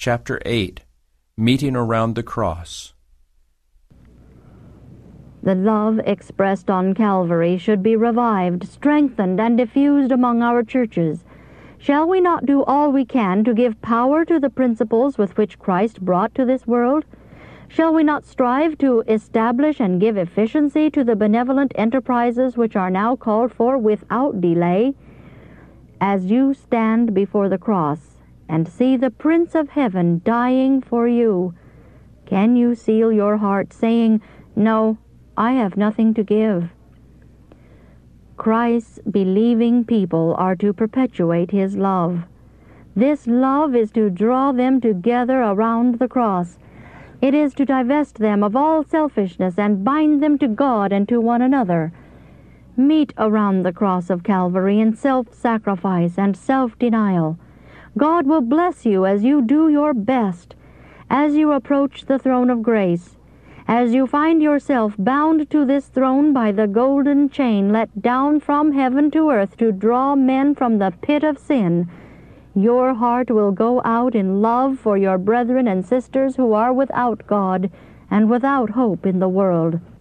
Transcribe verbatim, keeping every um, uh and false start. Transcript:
Chapter eight. Meeting Around the Cross. The love expressed on Calvary should be revived, strengthened, and diffused among our churches. Shall we not do all we can to give power to the principles with which Christ brought to this world? Shall we not strive to establish and give efficiency to the benevolent enterprises which are now called for without delay? As you stand before the cross and see the Prince of Heaven dying for you, can you seal your heart, saying, "No, I have nothing to give"? Christ's believing people are to perpetuate his love. This love is to draw them together around the cross. It is to divest them of all selfishness and bind them to God and to one another. Meet around the cross of Calvary in self-sacrifice and self-denial. God will bless you as you do your best, as you approach the throne of grace, as you find yourself bound to this throne by the golden chain let down from heaven to earth to draw men from the pit of sin. Your heart will go out in love for your brethren and sisters who are without God and without hope in the world.